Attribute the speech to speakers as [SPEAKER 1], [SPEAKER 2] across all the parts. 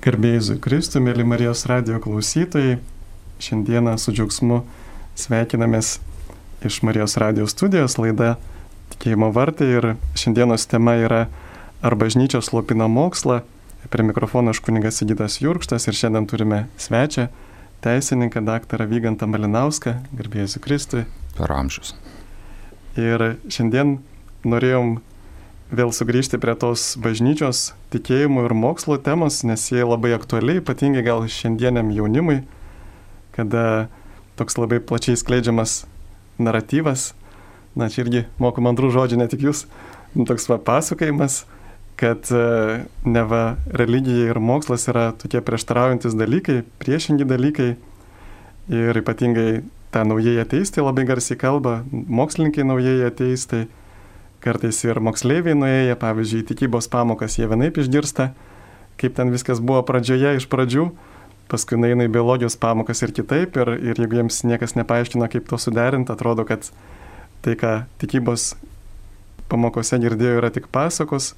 [SPEAKER 1] Garbė Jėzui Kristui, mėly Marijos radijo klausytojai, šiandieną su džiaugsmu sveikinamės iš Marijos radijo studijos, laida Tikėjimo vartai, ir šiandienos tema yra Ar bažnyčia slopina mokslą. Prie mikrofono aš kunigas Sigitas Jurkštas ir šiandien turime svečią, teisininką daktarą Vygantą Malinauską. Garbė Jėzui Kristui.
[SPEAKER 2] Per amžius.
[SPEAKER 1] Ir šiandien norėjom vėl sugrįžti prie tos bažnyčios tikėjimo ir mokslo temos, nes jie labai aktualiai, ypatingai gal šiandieniam jaunimui, kada toks labai plačiai skleidžiamas naratyvas, čia irgi moku mandrų žodžių, ne tik jūs, toks pasakojimas, kad neva religija ir mokslas yra tokie prieštaraujantis dalykai, priešingi dalykai, ir ypatingai tą naujieji ateistai labai garsiai kalba, mokslininkai naujieji ateistai, kartais ir moksleiviai nuėję, pavyzdžiui, tikybos pamokas, jie vienaip išgirsta, kaip ten viskas buvo pradžioje iš pradžių, paskui nueina į biologijos pamokas ir kitaip, ir jeigu jiems niekas nepaaiškina, kaip to suderinti, atrodo, kad tai, ką tikybos pamokose girdėjo, yra tik pasakos.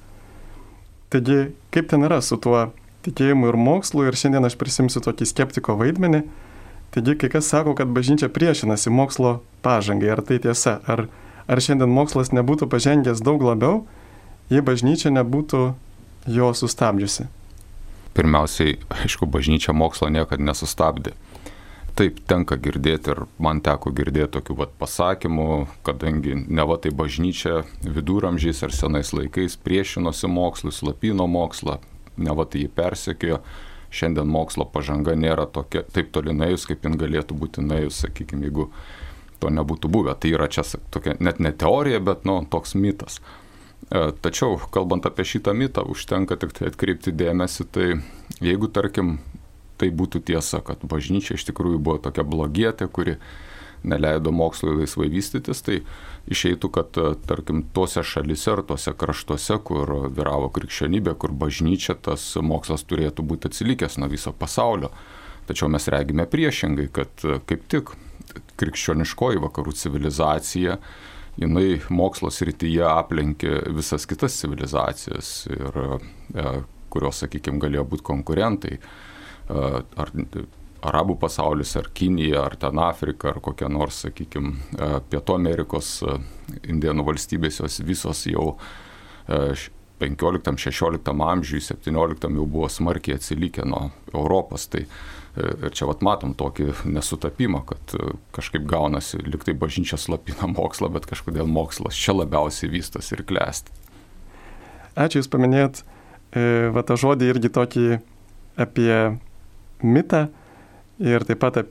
[SPEAKER 1] Taigi, kaip ten yra su tuo tikėjimu ir mokslu, ir šiandien aš prisimsiu tokį skeptiko vaidmenį. Taigi, kai kas sako, kad bažnyčia priešinasi mokslo pažangai, ar tai tiesa? Ar šiandien mokslas nebūtų pažengęs daug labiau, jei bažnyčia nebūtų jo sustabdžiusi?
[SPEAKER 2] Pirmiausiai, aišku, bažnyčia mokslo niekada nesustabdė. Taip, tenka girdėti, ir man teko girdėti tokių pasakymų, kadangi neva tai bažnyčia viduramžiais ar senais laikais priešinosi mokslui, slopino mokslą, neva tai jį persekiojo. Šiandien mokslo pažanga nėra tokia, taip toli nuėjus, kaip jin galėtų būti nuėjus, sakykime, jeigu to nebūtų buvę. Tai yra čia tokia net ne teorija, bet toks mitas. Tačiau, kalbant apie šitą mitą, užtenka tik tai atkreipti dėmesį, tai jeigu, tarkim, tai būtų tiesa, kad bažnyčia iš tikrųjų buvo tokia blogietė, kuri neleido mokslui laisvai vystytis, tai išeitų, kad, tarkim, tose šalise ar tose kraštuose, kur vyravo krikščionybė, kur bažnyčia, tas mokslas turėtų būti atsilikęs nuo viso pasaulio. Tačiau mes regime priešingai, kad kaip tik krikščioniškoji vakarų civilizacija, jinai mokslo srityje aplenkė visas kitas civilizacijas, ir kurios, sakykime, galėjo būti konkurentai. Ar Arabų pasaulis, ar Kinija, ar ten Afrika, ar kokia nors, sakykime, Pietų Amerikos indėnų valstybės, jos visos jau 15-16 amžiui, 17 jau buvo smarkiai atsilikę nuo Europos. Tai ir čia matom tokį nesutapimą, kad kažkaip gaunasi, lyg tai bažnyčia slopina mokslą, bet kažkodėl mokslas čia labiausiai vystosi ir klesti.
[SPEAKER 1] Ačiū, jūs paminėjot tą žodį irgi tokį apie mitą ir taip pat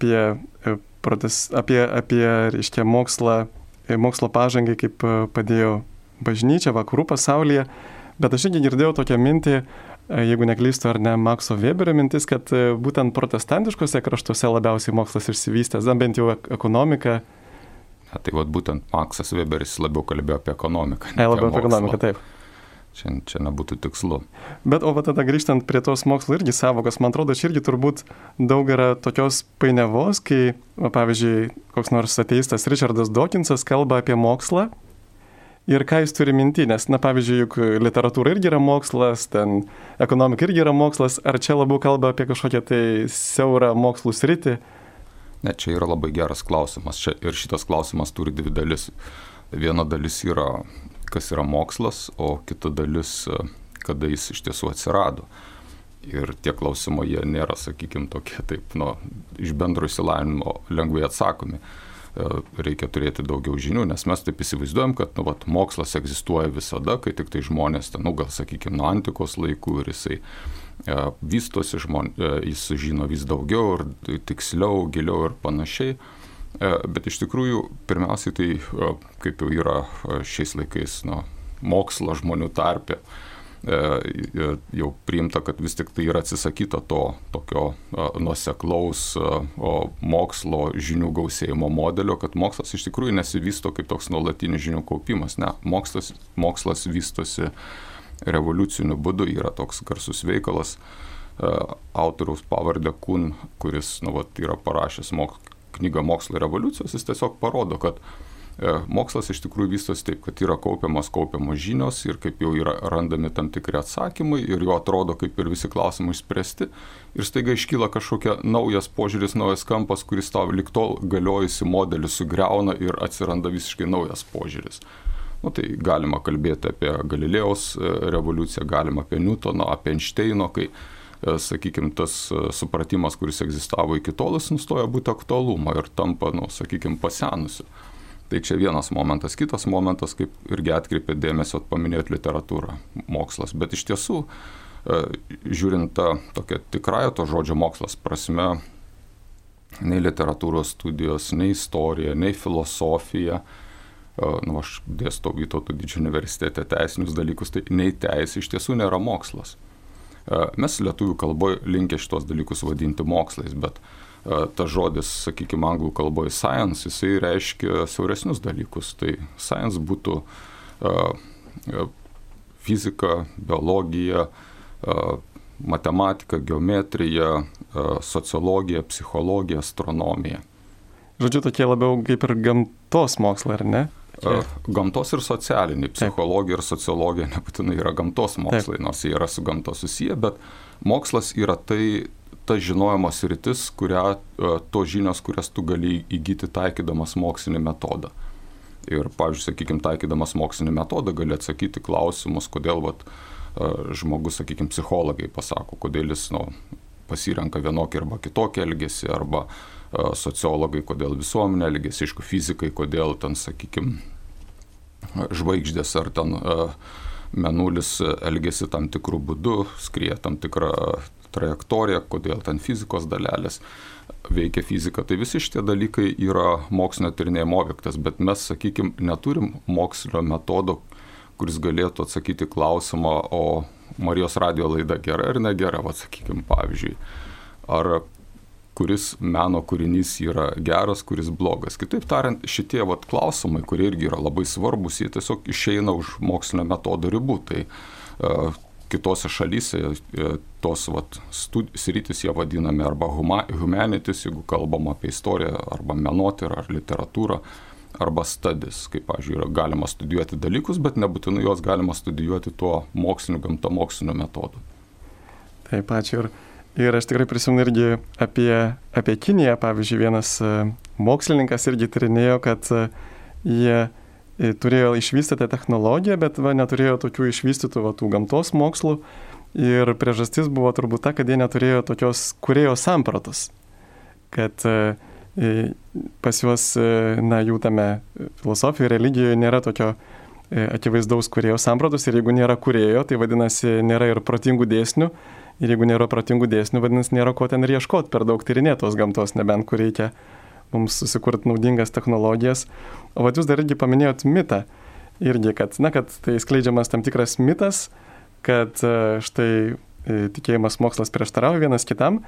[SPEAKER 1] apie reiškia, mokslo pažangai, kaip padėjo bažnyčia vakarų pasaulyje. Bet aš irgi girdėjau tokią mintį, jeigu neklystu ar ne, Makso Weberio mintis, kad būtent protestantiškose kraštuose labiausiai mokslas išsivystęs, bent jau ekonomika.
[SPEAKER 2] Tai būtent Maksas Weberis labiau kalbėjo apie ekonomiką.
[SPEAKER 1] Labiau apie ekonomiką, taip.
[SPEAKER 2] Čia nebūtų tikslu.
[SPEAKER 1] Bet tada grįžtant prie tos mokslo irgi savokos, man atrodo, čia irgi turbūt daug yra tokios painiavos, kai, pavyzdžiui, koks nors ateistas Richardas Dawkinsas kalba apie mokslą ir ką jis turi minty, nes, pavyzdžiui, juk literatūra irgi yra mokslas, ten ekonomika irgi yra mokslas, ar čia labiau kalba apie kažkokią tai siaurą mokslų sritį?
[SPEAKER 2] Ne, čia yra labai geras klausimas. Ir šitas klausimas turi dvi dalis. Viena dalis yra, kas yra mokslas, o kita dalis, kada jis iš tiesų atsirado. Ir tie klausimai, jie nėra, sakykime, tokie taip, iš bendro išsilavinimo lengvai atsakomi. Reikia turėti daugiau žinių, nes mes taip įsivaizduojam, kad mokslas egzistuoja visada, kai tik tai žmonės, gal, sakykime, nuo antikos laikų, ir jisai vystosi, jis žino vis daugiau ir tiksliau, giliau ir panašiai. Bet iš tikrųjų, pirmiausiai tai, kaip jau yra šiais laikais mokslo žmonių tarpe, jau priimta, kad vis tik tai yra atsisakyta to tokio nuoseklaus mokslo žinių gausėjimo modelio, kad mokslas iš tikrųjų nesivysto kaip toks nuolatinis žinių kaupimas. Ne, mokslas vystosi revoliuciniu būdu. Yra toks garsus veikalas autoriaus pavardė Kuhn, kuris yra parašęs knygą Mokslo revoliucijos. Jis tiesiog parodo, kad Mokslas iš tikrųjų vystosi taip, kad yra kaupiamos žinios ir kaip jau yra randami tam tikri atsakymai ir jo atrodo kaip ir visi klausimai išspręsti ir staiga iškyla kažkokia naujas požiūris, naujas kampas, kuris tau lig tol galiojusi modelį sugriauna ir atsiranda visiškai naujas požiūris. Tai galima kalbėti apie Galilėjaus revoliuciją, galima apie Newtono, apie Einšteino, kai, sakykime, tas supratimas, kuris egzistavo iki tol, jis nustoja būti aktualumo ir tampa, sakykime, pasenusiu. Tai čia vienas momentas. Kitas momentas, kaip irgi atkreipė dėmesio, paminėjot literatūrą, mokslas. Bet iš tiesų, žiūrint tą tokią tikrąją to žodžio mokslas prasme, nei literatūros studijos, nei istorija, nei filosofija, aš dėstau Vytauto Didžiojo universitete teisinius dalykus, tai nei teisė iš tiesų nėra mokslas. Mes lietuvių kalboje linkę šitos dalykus vadinti mokslais, bet ta žodis, sakykime, anglų kalboje science, jisai reiškia siauresnius dalykus. Tai science būtų fizika, biologija, matematika, geometrija, sociologija, psichologija, astronomija.
[SPEAKER 1] Žodžiu, tokie labiau kaip ir gamtos mokslai, ar ne?
[SPEAKER 2] Gamtos ir socialiniai. Psichologija ir sociologija nebūtinai yra gamtos mokslai, nors jie yra su gamta susiję, bet mokslas yra ta žinojimo sritis, tos žinios, kurias tu gali įgyti taikydamas mokslinį metodą. Ir, pavyzdžiui, sakykime, taikydamas mokslinį metodą gali atsakyti klausimus, kodėl žmogus, sakykime, psichologai pasako, kodėl jis pasirenka vienokį arba kitokį elgesį, arba sociologai, kodėl visuomenė elgesį, aišku, fizikai, kodėl ten, sakykime, žvaigždės ar ten mėnulis elgesi tam tikrų būdų, skrieja tam tikrą trajektoriją, kodėl ten fizikos dalelės veikia fizika. Tai visi šitie dalykai yra mokslinio tyrinėjimo objektas, bet mes, sakykime, neturim mokslinio metodo, kuris galėtų atsakyti klausimą, o Marijos radijo laida gera ar negera, sakykime, pavyzdžiui, ar kuris meno kūrinys yra geras, kuris blogas. Kitaip tariant, šitie klausimai, kurie irgi yra labai svarbus, jie tiesiog išeina už mokslinio metodo ribų. Tai kitose šalyse tos sritis jie vadinami arba humanities, jeigu kalbam apie istoriją, arba menotyrą ar literatūrą, arba studies, kaip, pavyzdžiui, galima studijuoti dalykus, bet nebūtinai juos galima studijuoti tuo moksliniu, gamtamoksliniu metodu.
[SPEAKER 1] Taip, ačiū. Ir aš tikrai prisimenu irgi apie Kiniją, pavyzdžiui, vienas mokslininkas irgi tyrinėjo, kad jie turėjo išvystytą technologiją, bet neturėjo tokių išvystytų tų gamtos mokslų. Ir priežastis buvo turbūt ta, kad jie neturėjo tokios kūrėjo sampratos. Kad pas juos, jų tame filosofijoje, religijoje nėra tokio akivaizdaus kūrėjo sampratos. Ir jeigu nėra kūrėjo, tai vadinasi, nėra ir protingų dėsnių. Ir jeigu nėra protingų dėsnių, vadinasi, nėra ko ten ir ieškoti per daug tyrinėtos gamtos, nebent kur reikia mums susikurti naudingas technologijas. O jūs dar irgi paminėjot mitą. Irgi, kad tai skleidžiamas tam tikras mitas, kad štai tikėjimas mokslas prieštarauja vienas kitam.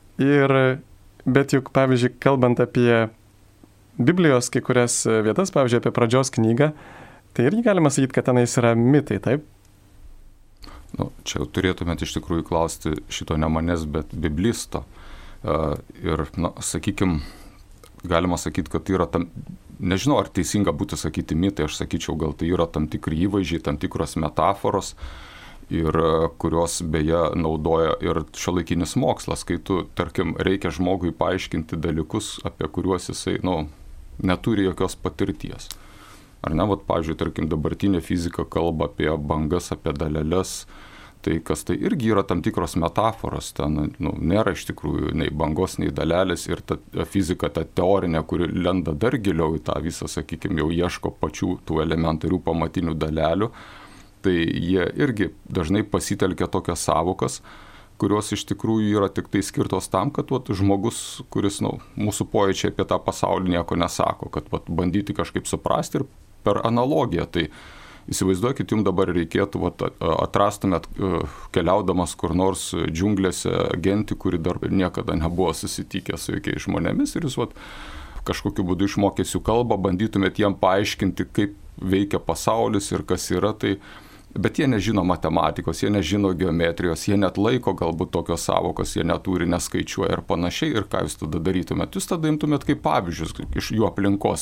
[SPEAKER 1] Bet juk, pavyzdžiui, kalbant apie Biblijos kai kurias vietas, pavyzdžiui, apie pradžios knygą, tai irgi galima sakyti, kad tenais yra mitai, taip?
[SPEAKER 2] Čia jau turėtumėt iš tikrųjų klausti šito ne manęs, bet biblisto. Ir, sakykime, galima sakyti, kad tai yra nežinau, ar teisinga būtų sakyti mitai, aš sakyčiau, gal tai yra tam tikri įvaizdžiai, tam tikros metaforos, ir kurios beje naudoja ir šiuolaikinis mokslas, kai tu, tarkim, reikia žmogui paaiškinti dalykus, apie kuriuos jisai, neturi jokios patirties. Ar ne, pavyzdžiui, tarkim, dabartinė fizika kalba apie bangas, apie daleles, tai kas tai irgi yra tam tikros metaforos, ten nėra iš tikrųjų nei bangos, nei dalelės, ir ta fizika, ta teorinė, kuri lenda dar giliau į tą visą, sakykime, jau ieško pačių tų elementarių pamatinių dalelių, tai jie irgi dažnai pasitelkia tokias savokas, kurios iš tikrųjų yra tik tai skirtos tam, kad žmogus, kuris mūsų pojūčiai apie tą pasaulį nieko nesako, kad bandyti kažkaip suprasti ir per analogiją. Tai įsivaizduokit, jums dabar reikėtų, atrastumėt keliaudamas kur nors džiunglėse gentį, kuri dar niekada nebuvo susitikę su jokiais žmonėmis, ir jūs kažkokiu būdu išmokęs jų kalbą, bandytumėt jiem paaiškinti, kaip veikia pasaulis ir kas yra, bet jie nežino matematikos, jie nežino geometrijos, jie net laiko galbūt tokios savokos, jie neturi, neskaičiuoja ir panašiai, ir ką jūs tada darytumėt? Jūs tada imtumėt kaip pavyzdžius iš jų aplinkos ten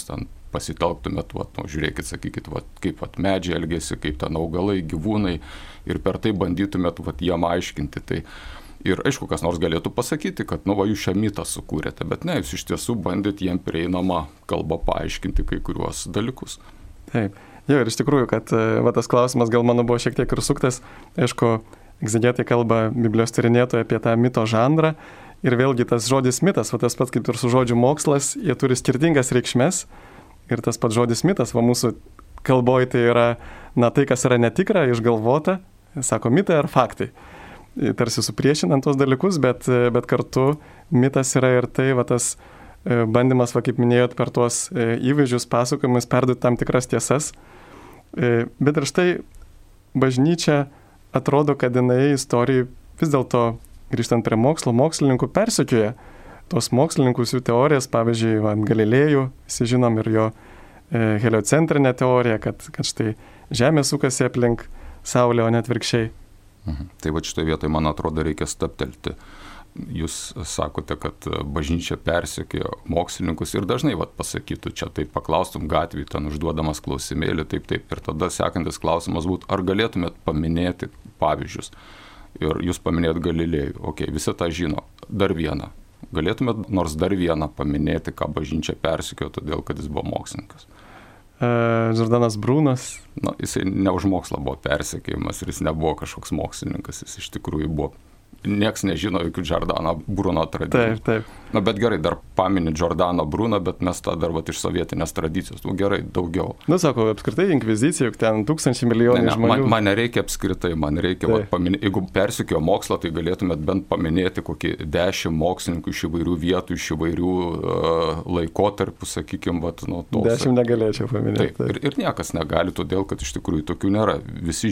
[SPEAKER 2] pasitelktumėt, žiūrėkit, sakykit, kaip medžiai elgėsi, kaip ten augalai, gyvūnai ir per tai bandytumėt jiem aiškinti. Tai ir aišku, kas nors galėtų pasakyti, kad jūs šią mitą sukūrėte, bet ne, jūs iš tiesų bandėt jiem prieinamą kalbą paaiškinti kai kuriuos dalykus.
[SPEAKER 1] Taip. Jo, ir iš tikrųjų, kad tas klausimas gal mano buvo šiek tiek ir suktas. Aišku, egzegetai kalba Biblijos tyrinėtojai apie tą mito žanrą. Ir vėlgi tas žodis mitas, tas pats kaip ir su žodžiu mokslas, jie turi skirtingas reikšmes. Ir tas pats žodis mitas, mūsų kalboje tai yra, tai kas yra netikra, išgalvota, sako mitai ar faktai. Tarsi supriešinant tos dalykus, bet kartu mitas yra ir tai, tas bandymas, kaip minėjot, per tuos įvaizdžius pasakojimus perduoti tam tikras tiesas. Bet ir štai bažnyčia atrodo, kad jinai istorijai vis dėlto, grįžtant prie mokslininkų, persekioja tos mokslininkus, jų teorijas, pavyzdžiui, Galilėjų, visi žinom ir jo heliocentrinę teoriją, kad štai Žemė sukasi aplink Saulę, o net atvirkščiai.
[SPEAKER 2] Tai šitoje vietoje, man atrodo, reikia stabtelti. Jūs sakote, kad bažnyčia persekioja mokslininkus ir dažnai pasakytų, čia taip paklaustum gatvį, ten užduodamas klausimėlį, taip. Ir tada sekantis klausimas būtų, ar galėtumėt paminėti pavyzdžius. Ir jūs paminėjot Galilėjų. Visi tą žino. Dar vieną. Galėtumėt nors dar vieną paminėti, ką bažnyčia persekiojo, todėl kad jis buvo mokslininkas.
[SPEAKER 1] Džordanas Brunas.
[SPEAKER 2] Jisai ne už mokslą buvo persekiojimas ir jis nebuvo kažkoks mokslininkas, jis iš tikrųjų buvo. Niekas nežino jokių Džordano Bruno tradicijų.
[SPEAKER 1] Taip.
[SPEAKER 2] Bet gerai, dar pamini Džordano Bruną, bet mes tą dar iš sovietinės tradicijos. Gerai, daugiau.
[SPEAKER 1] Sako, apskritai inkvizicija, juk ten tūkstančiai milijonų žmonių.
[SPEAKER 2] Man nereikia apskritai, man reikia paminėti. Jeigu persekiojo mokslą, tai galėtumėt bent paminėti kokį 10 mokslininkų iš įvairių vietų, iš įvairių laikotarpių, sakykime,
[SPEAKER 1] 10 negalėčiau paminėti.
[SPEAKER 2] Taip. Ir niekas negali, todėl kad iš tikrųjų tokių nėra. Visi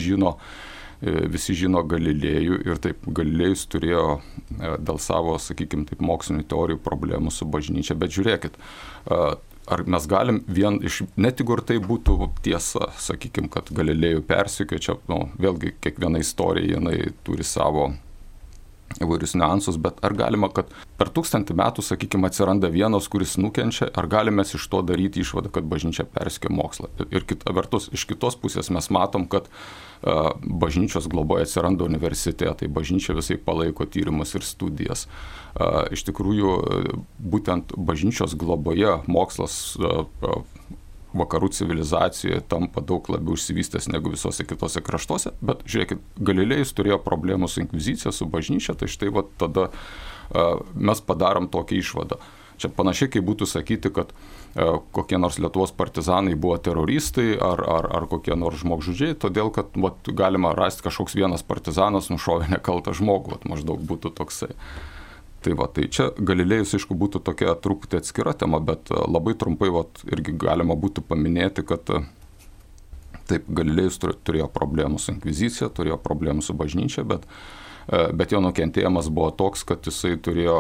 [SPEAKER 2] žino Galilėjų ir taip, Galilėjus turėjo dėl savo, sakykime, taip, mokslinių teorijų problemų su bažnyčia, bet žiūrėkit, ar mes galim net jeigu ir tai būtų tiesa, sakykime, kad Galilėjų persekiojo, čia, vėlgi, kiekviena istorija, jinai turi savo įvairius niuansus, bet ar galima, kad per 1000 metų, sakykime, atsiranda vienas, kuris nukenčia, ar galime iš to daryti išvadą, kad bažnyčia persekioja mokslą. Ir kita vertus, iš kitos pusės mes matom, kad bažnyčios globoje atsiranda universitetai, bažnyčia visai palaiko tyrimus ir studijas. Iš tikrųjų, būtent bažnyčios globoje mokslas vakarų civilizacijoje tampa daug labiau išsivystęs negu visose kitose kraštuose, bet žiūrėkit, Galilėjus turėjo problemų su inkvizicija, su bažnyčia, tai štai tada mes padarom tokią išvadą. Čia panašiai, kaip būtų sakyti, kad kokie nors Lietuvos partizanai buvo teroristai ar kokie nors žmogžudžiai, todėl kad galima rasti kažkoks vienas partizanas nušovė nekaltą žmogų, maždaug būtų toksai. Tai čia Galilėjus, aišku, būtų tokia truputį atskira tema, bet labai trumpai irgi galima būtų paminėti, kad taip, Galilėjus turėjo problemų su inkvizicija, turėjo problemų su bažnyčia, bet jo nukentėjimas buvo toks, kad jisai turėjo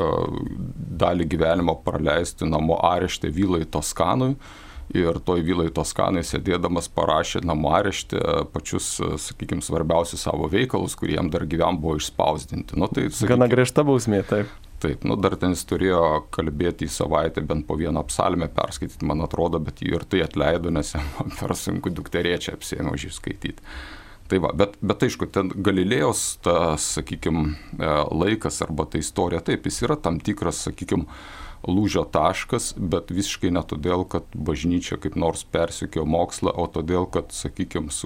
[SPEAKER 2] dalį gyvenimo praleisti namo arešte vilai Toskanui. Ir toj vilai Toskanai sėdėdamas parašė namų arešte pačius, sakykime, svarbiausius savo veikalus, kurie jam dar gyvam buvo išspausdinti.
[SPEAKER 1] Gana griežta bausmė, taip.
[SPEAKER 2] Taip, dar ten jis turėjo kalbėti į savaitę, bent po vieną psalmę perskaityti, man atrodo, bet jį ir tai atleido, nes jam per sunku dukterėčią apsėmė už jį skaityti. Bet aišku, ten Galilėjaus, sakykime, laikas arba ta istorija, taip, jis yra tam tikras, sakykime, lūžio taškas, bet visiškai ne todėl, kad bažnyčia kaip nors persekiojo mokslą, o todėl, kad, sakykime, su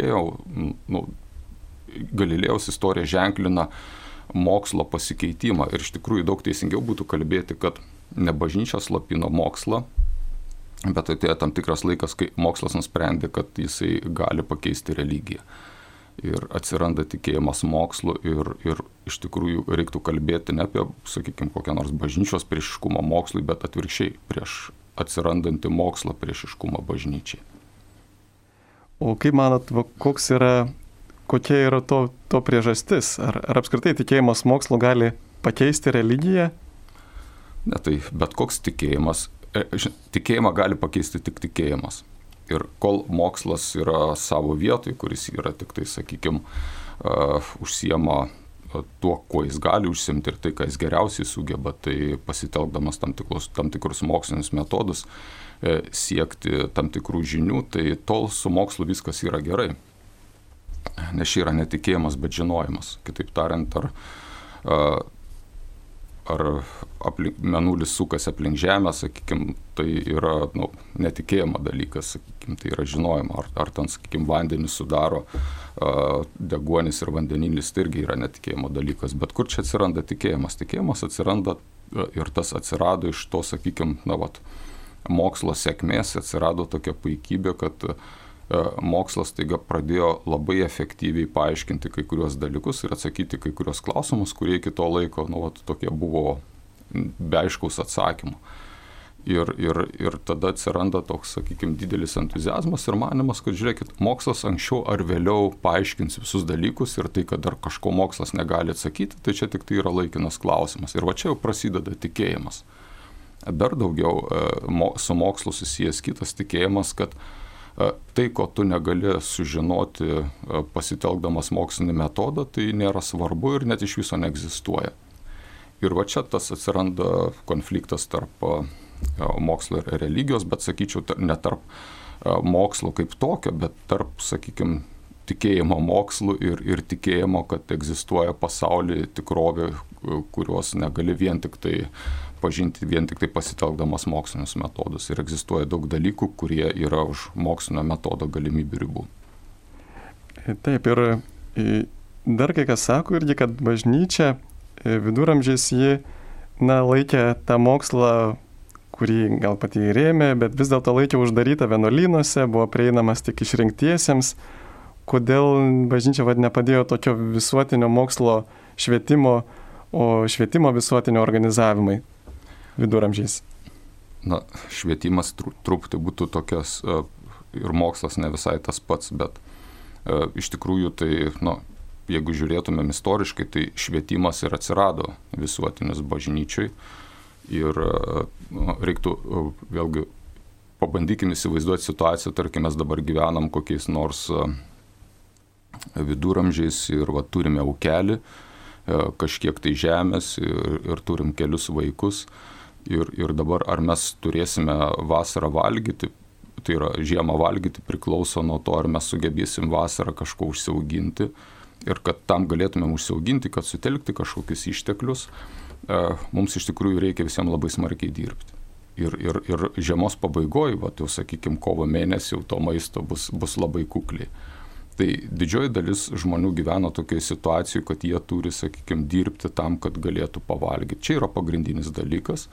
[SPEAKER 2] Galilėjaus istorija ženklina mokslo pasikeitimą. Ir iš tikrųjų daug teisingiau būtų kalbėti, kad ne bažnyčia slopino mokslą, bet atėjo tam tikras laikas, kai mokslas nusprendė, kad jisai gali pakeisti religiją. Ir atsiranda tikėjimas mokslu ir iš tikrųjų reiktų kalbėti ne apie, sakykime, kokią nors bažnyčios priešiškumą mokslui, bet atvirkščiai prieš atsirandantį mokslą priešiškumą bažnyčiai.
[SPEAKER 1] O kaip manot, kokia yra to priežastis? Ar apskritai tikėjimas mokslu gali pakeisti religiją?
[SPEAKER 2] Ne, tai bet koks tikėjimą gali pakeisti tik tikėjimas. Ir kol mokslas yra savo vietoj, kuris yra tik tai, sakykime, užsiema tuo, kuo jis gali užsiimti ir tai, ką jis geriausiai sugeba, tai pasitelkdamas tam tikrus mokslinius metodus, siekti tam tikrų žinių, tai tol su mokslu viskas yra gerai. Nes čia yra netikėjimas, bet žinojimas. Kitaip tariant, ar mėnulis sukasi aplink Žemę, sakykime, tai yra netikėjimo dalykas, sakykime, tai yra žinojimo. Ar ten, sakykime, vandenį sudaro deguonis ir vandenilis, tai irgi yra netikėjimo dalykas. Bet kur čia atsiranda tikėjimas? Tikėjimas atsiranda ir tas atsirado iš to, sakykime, mokslo sėkmės, atsirado tokia puikybė, kad mokslas taiga pradėjo labai efektyviai paaiškinti kai kurios dalykus ir atsakyti kai kurios klausimus, kurie iki to laiko tokie buvo be aiškaus atsakymų. Ir tada atsiranda toks, sakykime, didelis entuziazmas ir manimas, kad žiūrėkit, mokslas anksčiau ar vėliau paaiškins visus dalykus ir tai, kad dar kažko mokslas negali atsakyti, tai čia tik tai yra laikinas klausimas. Ir va čia jau prasideda tikėjimas. Dar daugiau su mokslu susijęs kitas tikėjimas, kad tai, ko tu negali sužinoti pasitelkdamas mokslinį metodą, tai nėra svarbu ir net iš viso neegzistuoja. Ir va čia tas atsiranda konfliktas tarp mokslo ir religijos, bet sakyčiau, ne tarp mokslo kaip tokio, bet tarp, sakykime, tikėjimo mokslu ir tikėjimo, kad egzistuoja pasaulyje tikrovė, kurios negali vien tik tai pažinti, vien tik tai pasitelkdamas mokslinius metodus. Ir egzistuoja daug dalykų, kurie yra už mokslinio metodo galimybių ribų.
[SPEAKER 1] Taip, ir dar kai kas sako irgi, kad bažnyčia viduramžiais ji laikė tą mokslą, kurį gal pati rėmė, bet vis dėlto laikė uždarytą vienuolynuose, buvo prieinamas tik išrinktiesiems. Kodėl bažnyčia nepadėjo tokio visuotinio mokslo švietimo, o švietimo visuotinio organizavimai viduramžiais?
[SPEAKER 2] Švietimas truputį būtų tokias ir mokslas ne visai tas pats, bet iš tikrųjų tai, jeigu žiūrėtumėm istoriškai, tai švietimas ir atsirado visuotinis bažnyčiai ir reiktų vėlgi pabandykim įsivaizduoti situaciją, tarkim, mes dabar gyvenam kokiais nors viduramžiais ir turime ūkelį, kažkiek tai žemės ir turim kelius vaikus ir dabar ar mes turėsime vasarą valgyti, tai yra žiemą valgyti, priklauso nuo to, ar mes sugebėsim vasarą kažko užsiauginti ir kad tam galėtumėm užsiauginti, kad sutelkti kažkokius išteklius, mums iš tikrųjų reikia visiems labai smarkiai dirbti. Ir žiemos pabaigoje, jau sakykime, kovo mėnesį jau to maisto bus labai kukliai. Tai didžioji dalis žmonių gyvena tokioje situacijoje, kad jie turi, sakykime, dirbti tam, kad galėtų pavalgyti. Čia yra pagrindinis dalykas.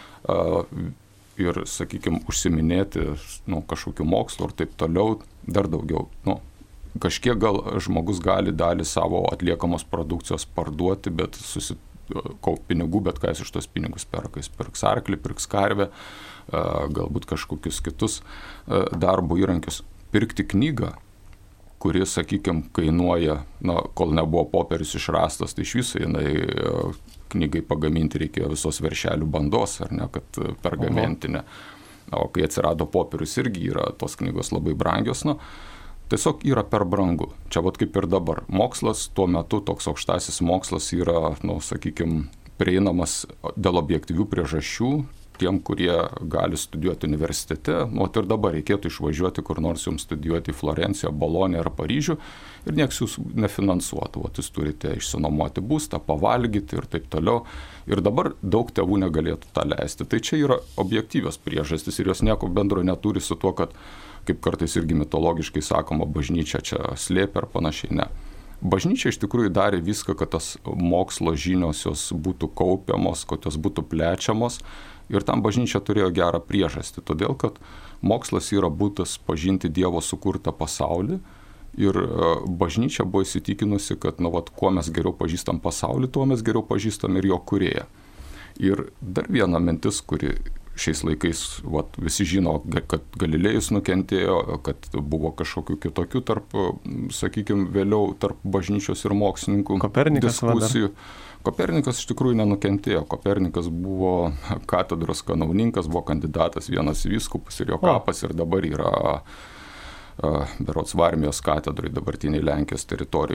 [SPEAKER 2] Ir, sakykime, užsiminėti kažkokiu mokslu ir taip toliau dar daugiau. Kažkiek gal žmogus gali dalį savo atliekamos produkcijos parduoti, bet kaup pinigų, bet ką jis iš tos pinigus perka. Jis pirks arklį, pirks karvę, galbūt kažkokius kitus darbo įrankius. Pirkti knygą, kuri, sakykime, kainuoja, kol nebuvo popierius išrastas, tai iš viso jinai knygai pagaminti reikėjo visos veršelių bandos, ar ne, kad pergamentinė. O kai atsirado popierius, irgi yra tos knygos labai brangios, tiesiog yra per brangu. Čia kaip ir dabar. Mokslas tuo metu, toks aukštasis mokslas yra, sakykime, prieinamas dėl objektyvių priežasčių tiem, kurie gali studijuoti universitete. Ir dabar reikėtų išvažiuoti kur nors jums studijuoti į Florenciją, Boloniją ar Paryžių ir nieks jūs nefinansuotų. Jūs turite išsinuomoti būstą, pavalgyti ir taip toliau. Ir dabar daug tėvų negalėtų tą leisti. Tai čia yra objektyvios priežastys ir jos nieko bendro neturi su tuo, kad, kaip kartais irgi mitologiškai sakoma, bažnyčia čia slėpia ar panašiai. Ne. Bažnyčia iš tikrųjų darė viską, kad tas mokslo žinios jos būtų kaupiamos, kad jos būtų plečiamos. Ir tam bažnyčia turėjo gerą priežastį, todėl kad mokslas yra būdas pažinti Dievo sukurtą pasaulį ir bažnyčia buvo įsitikinusi, kad kuo mes geriau pažįstam pasaulį, tuo mes geriau pažįstam ir jo kūrėją. Ir dar viena mintis, kuri šiais laikais visi žino, kad Galilėjus nukentėjo, kad buvo kažkokių kitokių tarp, sakykime, vėliau tarp bažnyčios ir mokslininkų diskusijų. Kopernikas iš tikrųjų nenukentėjo. Kopernikas buvo katedros kanauninkas, buvo kandidatas vienas į vyskupus ir jo kapas ir dabar yra berods Varmijos katedrai dabartiniai Lenkijos teritorijai.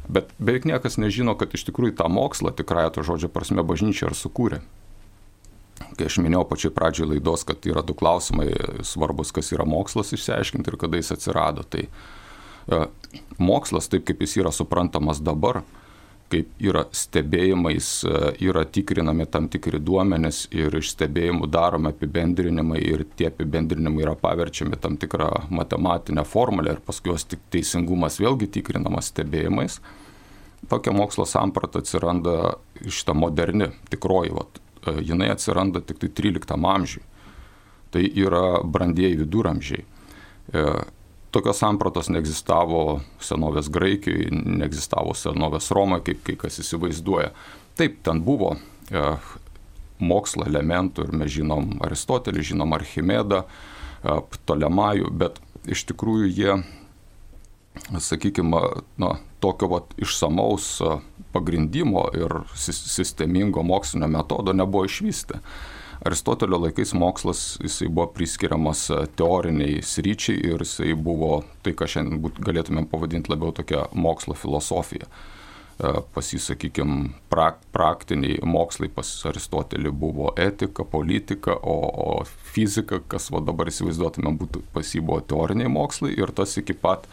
[SPEAKER 2] Bet beveik niekas nežino, kad iš tikrųjų tą mokslą tikrąją to žodžio prasme bažnyčia ir sukūrė. Kai aš minėjau pačiai pradžiai laidos, kad yra 2 klausimai svarbus, kas yra mokslas, išsiaiškinti ir kada jis atsirado. Tai mokslas, taip kaip jis yra suprantamas dabar, kaip yra stebėjimais, yra tikrinami tam tikri duomenys ir iš stebėjimų daromi apibendrinimai ir tie apibendrinimai yra paverčiami tam tikrą matematinę formulę ir paskui jos teisingumas vėlgi tikrinamas stebėjimais. Tokia mokslo samprata atsiranda šita moderni, tikroji, jinai atsiranda tik tai 13 amžiui. Tai yra brandieji viduramžiai. Tokios sampratos neegzistavo senovės Graikijoje, neegzistavo senovės Romoje, kaip kai kas įsivaizduoja. Taip, ten buvo mokslo elementų ir mes žinom Aristotelį, žinom Archimedą, Ptolemajų, bet iš tikrųjų jie, sakykime, tokio išsamaus pagrindimo ir sistemingo mokslinio metodo nebuvo išvystę. Aristotelio laikais mokslas jisai buvo priskiriamas teoriniai sryčiai ir jisai buvo tai, ką šiandien galėtumėm pavadinti labiau tokia mokslo filosofija. Pas jį, sakykime, praktiniai mokslai pas Aristotelį buvo etika, politika, o fizika, kas dabar įsivaizduotumėm, pas jį buvo teoriniai mokslai ir tas iki pat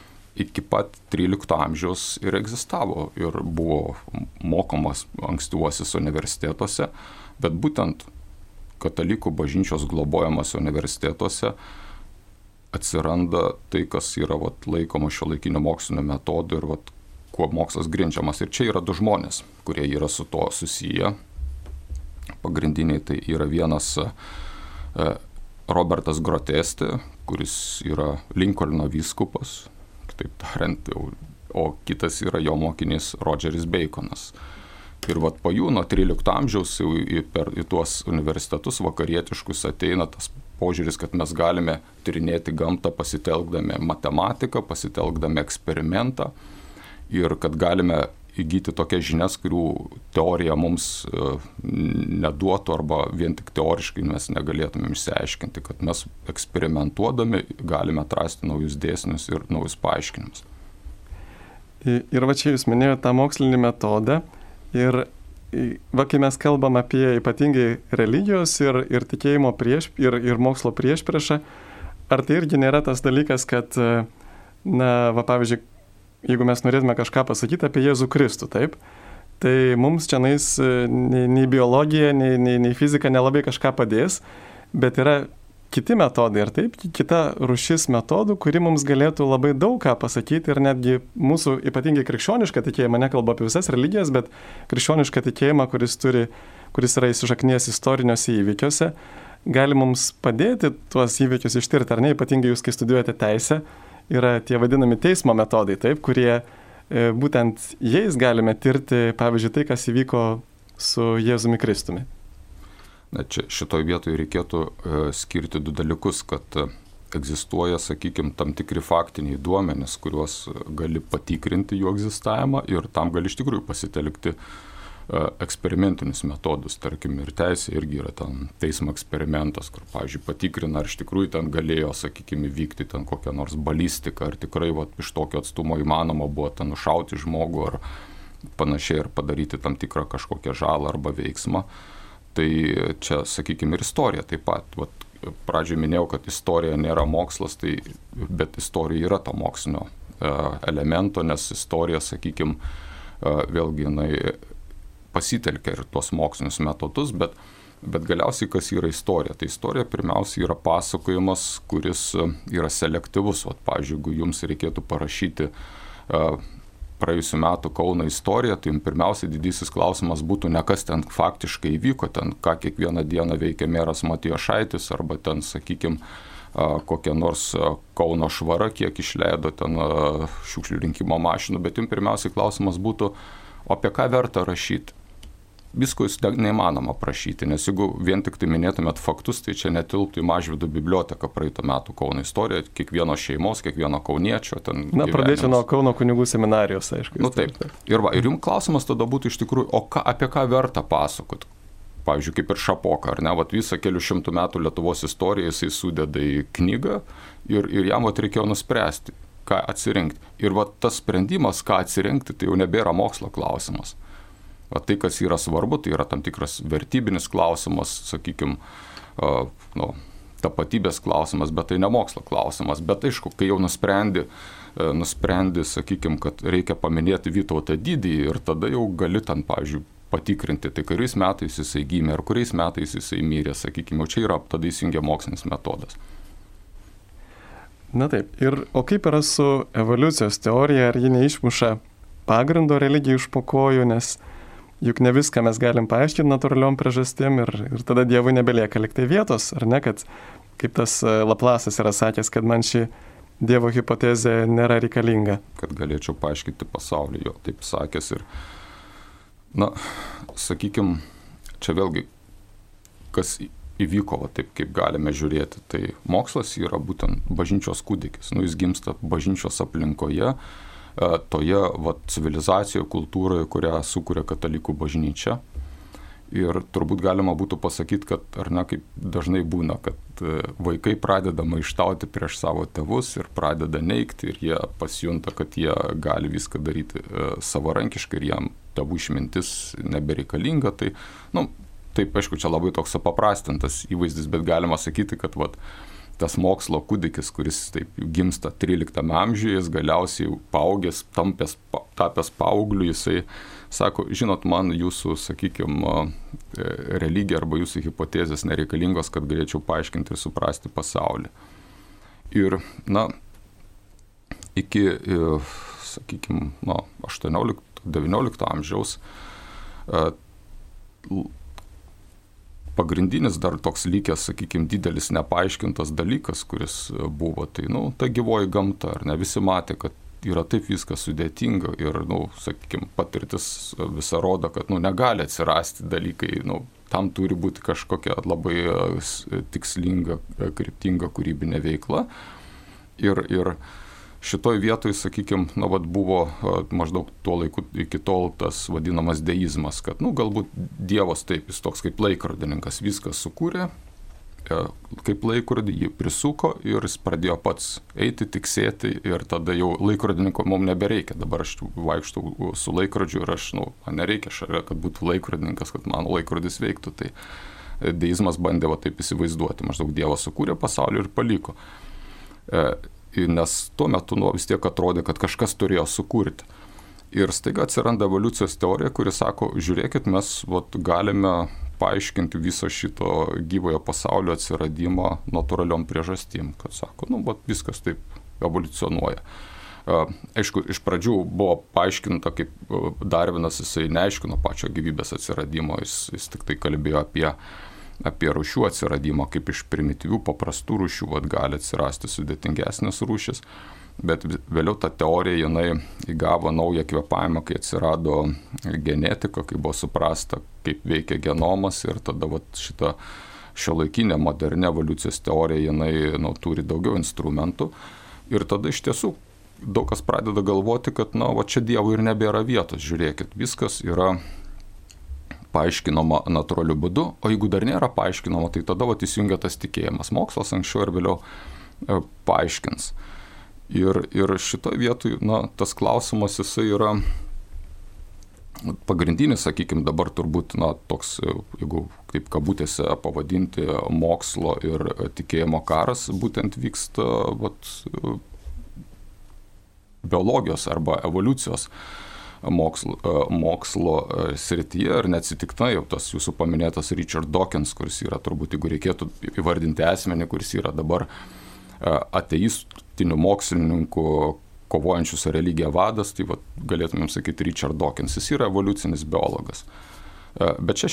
[SPEAKER 2] 13 amžiaus ir egzistavo ir buvo mokomas ankstyvuosiuose universitetuose, bet būtent katalikų bažnyčios globojamas universitetuose atsiranda tai, kas yra laikoma šiuolaikinio mokslinio metodu ir kuo mokslas grindžiamas. Ir čia yra 2 žmonės, kurie yra su to susiję. Pagrindiniai tai yra vienas Robertas Grotesti, kuris yra Linkolno vyskupas, taip tariant, o kitas yra jo mokinys Rodžeris Baconas. Ir po jų nuo 13 amžiaus į tuos universitetus vakarietiškus ateina tas požiūris, kad mes galime tyrinėti gamtą pasitelkdami matematiką, pasitelkdami eksperimentą ir kad galime įgyti tokias žinias, kurių teorija mums neduotų arba vien tik teoriškai mes negalėtumėm išsiaiškinti, kad mes eksperimentuodami galime atrasti naujus dėsnius ir naujus paaiškinimus.
[SPEAKER 1] Ir čia jūs minėjote tą mokslinį metodą ir kai mes kalbam apie ypatingai religijos ir tikėjimo ir mokslo priešpriešą, ar tai irgi nėra tas dalykas, kad, pavyzdžiui, jeigu mes norėtume kažką pasakyti apie Jėzų Kristų, taip, tai mums čia nei biologija, nei fizika nelabai kažką padės, bet yra kiti metodai ir taip, kita rūšis metodų, kuri mums galėtų labai daug ką pasakyti ir netgi mūsų ypatingai krikščionišką tikėjimą, nekalbu apie visas religijas, bet krikščionišką tikėjimą, kuris yra įsišaknėjęs istoriniuose įvykiuose, gali mums padėti tuos įvykius ištirti, ar ne, ypatingai jūs, kai studijuojate teisę, yra tie vadinami teismo metodai, taip, kurie būtent jais galime tirti, pavyzdžiui, tai, kas įvyko su Jėzumi Kristumi.
[SPEAKER 2] Čia šitoj vietoje reikėtų skirti 2 dalykus, kad egzistuoja, sakykime, tam tikri faktiniai duomenys, kuriuos gali patikrinti jų egzistavimą ir tam gali iš tikrųjų pasitelkti eksperimentinius metodus, tarkim, ir teisė irgi yra ten teismo eksperimentas, kur, pavyzdžiui, patikrina, ar iš tikrųjų ten galėjo, sakykime, vykti ten kokią nors balistiką, ar tikrai iš tokio atstumo įmanoma buvo ten nušauti žmogų, ar panašiai, ar padaryti tam tikrą kažkokią žalą arba veiksmą. Tai čia, sakykime, ir istorija taip pat. Pradžioje minėjau, kad istorija nėra mokslas, bet istorija yra to mokslinio elemento, nes istorija, sakykime, vėlgi jinai pasitelkia ir tuos mokslinius metodus, bet galiausiai kas yra istorija? Tai istorija pirmiausia yra pasakojimas, kuris yra selektyvus. Pavyzdžiui, jeigu jums reikėtų parašyti praėjusių metų Kauno istoriją, tai pirmiausia didysis klausimas būtų ne kas ten faktiškai įvyko, ten ką kiekvieną dieną veikia meras Matijošaitis, arba ten, sakykime, kokia nors Kauno švara, kiek išleido ten šiukšlių rinkimo mašinų, bet jums pirmiausiai klausimas būtų, apie ką verta rašyti. Visko jūs neįmanoma prašyti, nes jeigu vien tik tai minėtumėt faktus, tai čia netilptų į Mažvydo biblioteką praeito metų Kauno istoriją, kiekvieno šeimos, kiekvieno kauniečio.
[SPEAKER 1] Pradėčiau nuo Kauno kunigų seminarijos, aišku.
[SPEAKER 2] Taip. Ir jums klausimas tada būtų iš tikrųjų, apie ką verta pasakoti? Pavyzdžiui, kaip ir Šapoka, ar ne? Visą kelių šimtų metų Lietuvos istoriją jisai sudeda į knygą ir jam reikėjo nuspręsti, ką atsirinkti. Ir va tas sprendimas, ką atsirinkti, tai jau nebėra mokslo klausimas. Va tai, kas yra svarbu, tai yra tam tikras vertybinis klausimas, sakykime, tapatybės klausimas, bet tai ne mokslo klausimas. Bet aišku, kai jau nusprendi, sakykime, kad reikia paminėti Vytautą Didįjį ir tada jau gali ten, pavyzdžiui, patikrinti, tai kuriais metais jisai gimė ir kuriais metais jisai mirė, sakykime, čia yra tada įsijungia mokslinis metodas.
[SPEAKER 1] Na taip, o kaip yra su evoliucijos teorija, ar ji neišmuša pagrindo religijai iš po kojų, nes juk ne viską mes galim paaiškinti natūraliom priežastim ir tada Dievui nebelieka liktai vietos, ar ne, kad kaip tas Laplasas yra sakęs, kad man ši Dievo hipotezė nėra reikalinga.
[SPEAKER 2] Kad galėčiau paaiškinti pasaulį, jo taip sakęs ir, sakykime, čia vėlgi, kas įvyko, taip kaip galime žiūrėti, tai mokslas yra būtent bažnyčios kūdikis, jis gimsta bažnyčios aplinkoje, toje civilizacijoje, kultūroje, kurią sukuria katalikų bažnyčia. Ir turbūt galima būtų pasakyti, kad ar ne, kaip dažnai būna, kad vaikai pradeda maištauti prieš savo tėvus ir pradeda neigti ir jie pasijunta, kad jie gali viską daryti savarankiškai ir jam tėvų išmintis nebereikalinga. Tai, taip, aišku, čia labai toks paprastintas įvaizdis, bet galima sakyti, kad tas mokslo kūdikis, kuris taip gimsta 13 amžiuje, jis galiausiai paaugęs, tapęs paaugliu, jisai sako, žinot, man jūsų, sakykime, religija arba jūsų hipotezės nereikalingos, kad galėčiau paaiškinti ir suprasti pasaulį. Ir, iki, sakykime, 18-19 amžiaus pagrindinis dar toks likęs, sakykime, didelis nepaaiškintas dalykas, kuris buvo, tai, ta gyvoji gamta, ar ne, visi matė, kad yra taip viskas sudėtinga ir, sakykime, patirtis visą rodo, kad, negali atsirasti dalykai, tam turi būti kažkokia labai tikslinga, kryptinga kūrybinė veikla. Ir šitoj vietoj, sakykime, buvo maždaug tuo laiku iki tol tas vadinamas deizmas, kad, galbūt Dievas taip, jis toks kaip laikrodininkas, viskas sukūrė, kaip laikrodį jį prisuko ir jis pradėjo pats eiti, tiksėti ir tada jau laikrodininko mums nebereikia. Dabar aš vaikštau su laikrodžiu ir man nereikia šalia, kad būtų laikrodininkas, kad mano laikrodis veiktų. Tai deizmas bandė taip įsivaizduoti, maždaug Dievas sukūrė pasaulį ir paliko. Nes tuo metu vis tiek atrodė, kad kažkas turėjo sukurti. Ir staiga atsiranda evoliucijos teorija, kuri sako, žiūrėkit, mes galime paaiškinti viso šito gyvojo pasaulio atsiradimą natūraliom priežastim, kad sako, viskas taip evoliucionuoja. Aišku, iš pradžių buvo paaiškinta, kaip Darvinas, jisai neaiškino pačio gyvybės atsiradimo, jis tik tai kalbėjo apie rūšių atsiradimą, kaip iš primityvių paprastų rūšių gali atsirasti sudėtingesnės rūšis, bet vėliau ta teorija jinai įgavo naują kvėpavimą, kai atsirado genetika, kai buvo suprasta, kaip veikia genomas ir tada šita šiuolaikinė moderni evoliucijos teorija jinai turi daugiau instrumentų ir tada iš tiesų daug kas pradeda galvoti, kad čia Dievui ir nebėra vietos, žiūrėkit, viskas yra paaiškinama natūraliu būdu, o jeigu dar nėra paaiškinama, tai tada įsijungia tas tikėjimas. Mokslas anksčiau ir vėliau paaiškins. Ir šitoje vietoje, tas klausimas jisai yra pagrindinis, sakykime, dabar turbūt, toks, jeigu kaip kabutėse pavadinti, mokslo ir tikėjimo karas, būtent vyksta biologijos arba evoliucijos mokslo srityje ir neatsitiktinai jau tas jūsų paminėtas Richard Dawkins, kuris yra turbūt, jeigu reikėtų įvardinti asmenį, kuris yra dabar ateistinių mokslininkų kovojančių su religija vadas, tai galėtumėm sakyti Richard Dawkins, jis yra evoliucinis biologas. Bet čia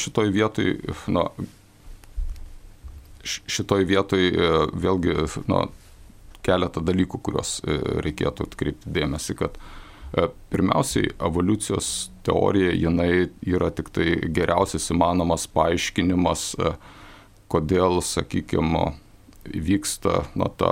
[SPEAKER 2] šitoj vietoj vėlgi keletą dalykų, kuriuos reikėtų atkreipti dėmesį, kad pirmiausiai, evoliucijos teorija, jinai yra tik tai geriausias įmanomas paaiškinimas, kodėl, sakykime, vyksta ta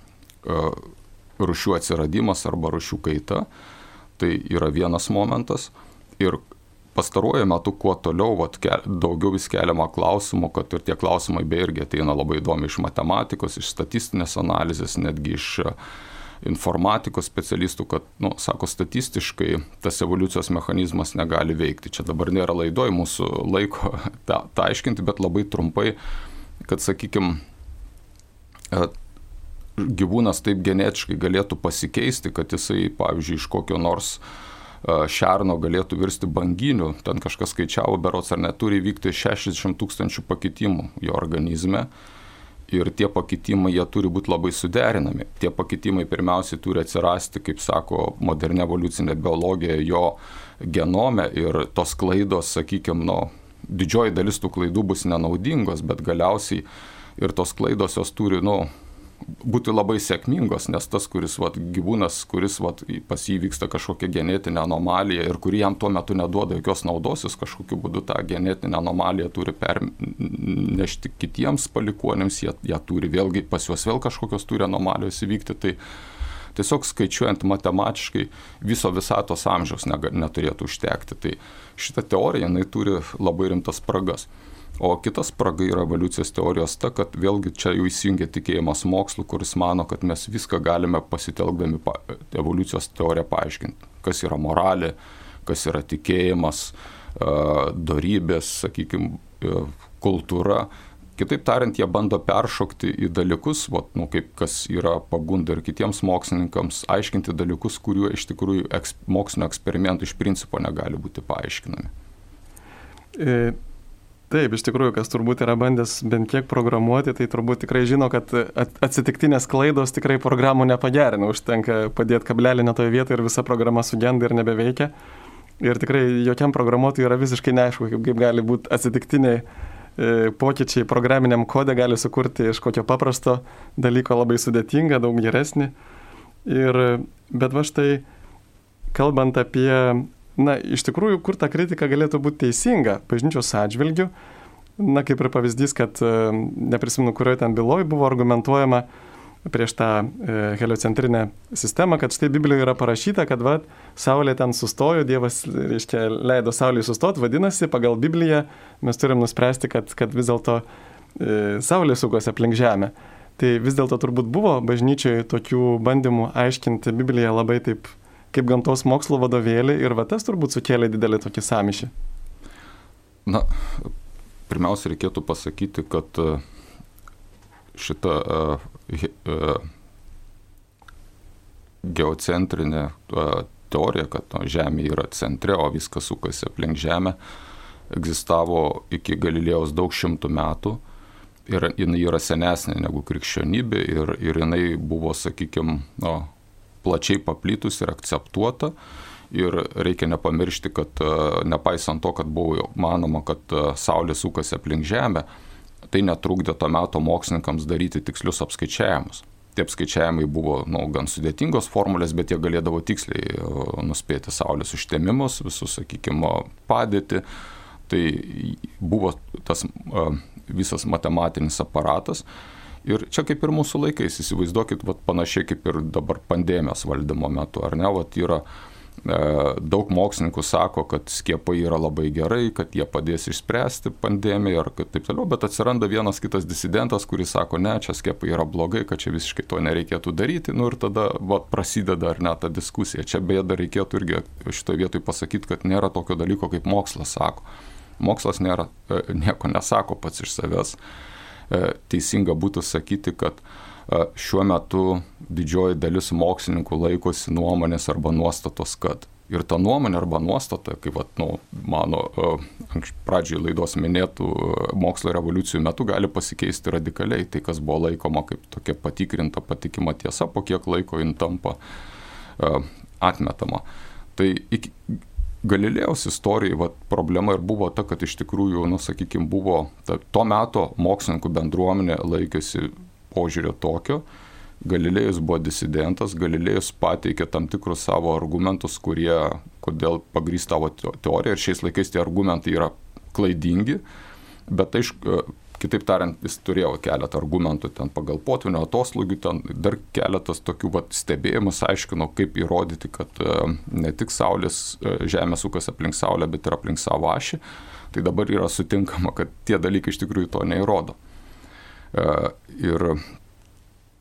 [SPEAKER 2] rūšių atsiradimas arba rūšių kaita. Tai yra vienas momentas. Ir pastaruoju metu, kuo toliau, daugiau vis keliama klausimų, kad ir tie klausimai beje irgi ateina labai įdomi iš matematikos, iš statistinės analizės, netgi iš informatikos specialistų, kad, sako, statistiškai tas evoliucijos mechanizmas negali veikti. Čia dabar nėra laidoj mūsų laiko tą aiškinti, bet labai trumpai, kad, sakykime, gyvūnas taip genetiškai galėtų pasikeisti, kad jisai, pavyzdžiui, iš kokio nors šerno galėtų virsti banginiu, ten kažkas skaičiavo berods, ar neturi vykti 60 000 pakitimų jo organizme. Ir tie pakitimai, jie turi būti labai suderinami. Tie pakitimai pirmiausiai turi atsirasti, kaip sako moderni evoliucinė biologija, jo genome ir tos klaidos, sakykime, didžioji dalis tų klaidų bus nenaudingos, bet galiausiai ir tos klaidos jos turi, būti labai sėkmingos, nes tas, gyvūnas, kuris pas jį vyksta kažkokia genetinė anomalija ir kuri jam tuo metu neduoda jokios naudos, jis kažkokiu būdu tą genetinę anomaliją turi pernešti kitiems palikuonėms, jie turi vėlgi, pas juos vėl kažkokios turi anomalijos įvykti, tai tiesiog skaičiuojant matematiškai viso visatos amžiaus neturėtų užtekti. Tai šita teorija, jinai turi labai rimtas spragas. O kitas spraga yra evoliucijos teorijos ta, kad vėlgi čia jau įsijungia tikėjimas mokslu, kuris mano, kad mes viską galime pasitelkdami evoliucijos teoriją paaiškinti. Kas yra moralė, kas yra tikėjimas, dorybės, sakykime, kultūra. Kitaip tariant, jie bando peršokti į dalykus, kaip kas yra pagunda ir kitiems mokslininkams, aiškinti dalykus, kuriuo iš tikrųjų mokslinio eksperimentų iš principo negali būti paaiškinami.
[SPEAKER 1] Taip, iš tikrųjų, kas turbūt yra bandęs bent kiek programuoti, tai turbūt tikrai žino, kad atsitiktinės klaidos tikrai programų nepagerina, užtenka padėti kablelį ne toje vietoje ir visa programa sugenda ir nebeveikia. Ir tikrai jokiam programuotojui yra visiškai neaišku, kaip gali būti atsitiktiniai pokyčiai programiniam kode, gali sukurti iš kokio paprasto dalyko labai sudėtingą, daug geresnį. Bet va štai, kalbant apie iš tikrųjų, kur ta kritika galėtų būti teisinga bažnyčios atžvilgiu, kaip ir pavyzdys, kad neprisimenu, kurioje ten byloje buvo argumentuojama prieš tą heliocentrinę sistemą, kad štai Biblijoje yra parašyta, kad Saulė ten sustojo, Dievas, leido Saulei sustoti, vadinasi, pagal Bibliją mes turim nuspręsti, kad vis dėlto Saulė sukosi aplink Žemę. Tai vis dėlto turbūt buvo bažnyčioje tokių bandymų aiškinti Bibliją labai taip kaip gamtos mokslo vadovėlį ir tas turbūt sukėlė didelį tokį sąmyšį.
[SPEAKER 2] Pirmiausia, reikėtų pasakyti, kad šita geocentrinė teorija, kad Žemė yra centre, o viskas sukasi aplink Žemę, egzistavo iki Galilėjaus daug šimtų metų ir jinai yra senesnė negu krikščionybė ir jinai buvo, sakykime, plačiai paplitus ir akceptuota. Ir reikia nepamiršti, kad nepaisant to, kad buvo manoma, kad Saulė sukasi aplink Žemę, tai netrukdė to meto mokslininkams daryti tikslius apskaičiavimus. Tie apskaičiavimai buvo gan sudėtingos formulės, bet jie galėdavo tiksliai nuspėti Saulės užtemimus, visus, sakykime, padėtį. Tai buvo tas visas matematinis aparatas. Ir čia kaip ir mūsų laikais, įsivaizduokit, panašiai kaip ir dabar pandemijos valdymo metu, ar ne, yra daug mokslininkų sako, kad skiepai yra labai gerai, kad jie padės išspręsti pandemiją ar taip toliau, bet atsiranda vienas kitas disidentas, kuris sako, ne, čia skiepai yra blogai, kad čia visiškai to nereikėtų daryti, ir tada prasideda ar ne ta diskusija. Čia beje dar reikėtų irgi šitoje vietoje pasakyti, kad nėra tokio dalyko, kaip mokslas sako. Mokslas nieko nesako pats iš savęs. Teisinga būtų sakyti, kad šiuo metu didžioji dalis mokslininkų laikosi nuomonės arba nuostatos, kad. Ir ta nuomonė arba nuostata, kaip mano pradžiai laidos minėtų mokslo revoliucijų metu, gali pasikeisti radikaliai. Tai, kas buvo laikoma kaip tokia patikrinta, patikima tiesa, po kiek laiko jin tampa atmetama. Tai iki Galilėjaus istorijai problema ir buvo ta, kad iš tikrųjų, sakykime, buvo to meto mokslininkų bendruomenė laikėsi požiūrio tokio. Galilėjus buvo disidentas, Galilėjus pateikė tam tikrus savo argumentus, kodėl pagrįsta tavo teorija, ir šiais laikais tie argumentai yra klaidingi, bet kitaip tariant, jis turėjo keletą argumentų ten pagal potvynio atoslūgį, ten dar keletas tokių stebėjimus aiškino, kaip įrodyti, kad ne tik Žemė sukasi aplink Saulę, bet ir aplink savo ašį. Tai dabar yra sutinkama, kad tie dalykai iš tikrųjų to neįrodo. Ir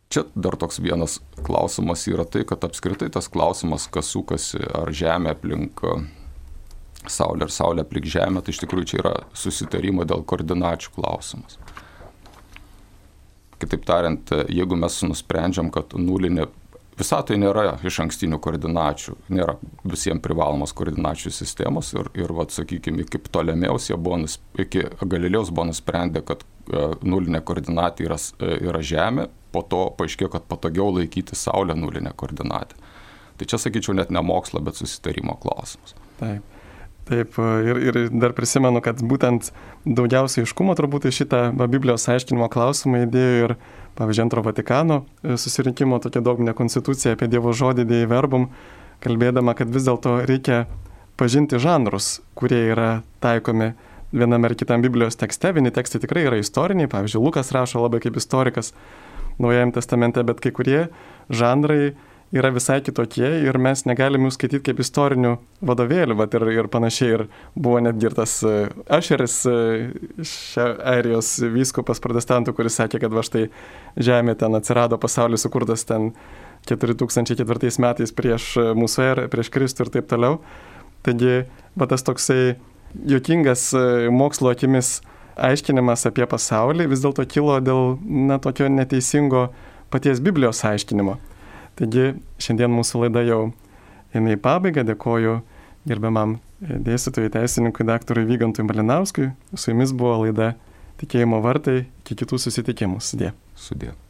[SPEAKER 2] Čia dar toks vienas klausimas yra tai, kad apskritai tas klausimas, kas sukasi, ar Žemė aplink Saulę ar Saulė aplink Žemę, tai iš tikrųjų čia yra susitarimo dėl koordinačių klausimas. Kitaip tariant, jeigu mes nusprendžiam, kad nulinė visatoje nėra iš ankstinių koordinačių, nėra visiems privalomos koordinačių sistemos ir vat, sakykime, iki Ptolemėjaus iki Galilėjaus buvo nusprendę, kad nulinė koordinatė yra Žemė, po to paaiškėjo, kad patogiau laikyti Saulę nulinę koordinatę. Tai čia, sakyčiau, net ne mokslo, bet susitarimo klausimas.
[SPEAKER 1] Taip, ir dar prisimenu, kad būtent daugiausiai aiškumo turbūt į šitą Biblijos aiškinimo klausimą įdėjo ir, pavyzdžiui, Antro Vatikano susirinkimo tokia dogminė konstitucija apie Dievo žodį Dei Verbum, kalbėdama, kad vis dėlto reikia pažinti žanrus, kurie yra taikomi viename ar kitam Biblijos tekste. Vieni tekstai tikrai yra istoriniai, pavyzdžiui, Lukas rašo labai kaip istorikas Naujajame testamente, bet kai kurie žanrai yra visai kitokie ir mes negalim jų skaityti kaip istorinių vadovėlių, bet ir panašiai. Ir buvo netgi ir tas Ašeris, Airijos vyskupas protestantų, kuris sakė, kad va štai Žemė ten atsirado, pasaulis sukurtas ten 4004 metais prieš mūsų erą, prieš Kristų ir taip toliau. Taigi, va tas toksai juokingas mokslo akimis aiškinimas apie pasaulį vis dėlto kilo dėl tokio neteisingo paties Biblijos aiškinimo. Taigi, šiandien mūsų laida jau eina į pabaigą. Dėkoju gerbiamam dėstytojui teisininkui daktarui Vygantui Malinauskui. Su jumis buvo laida Tikėjimo vartai. Iki kitų susitikimų. Sudie.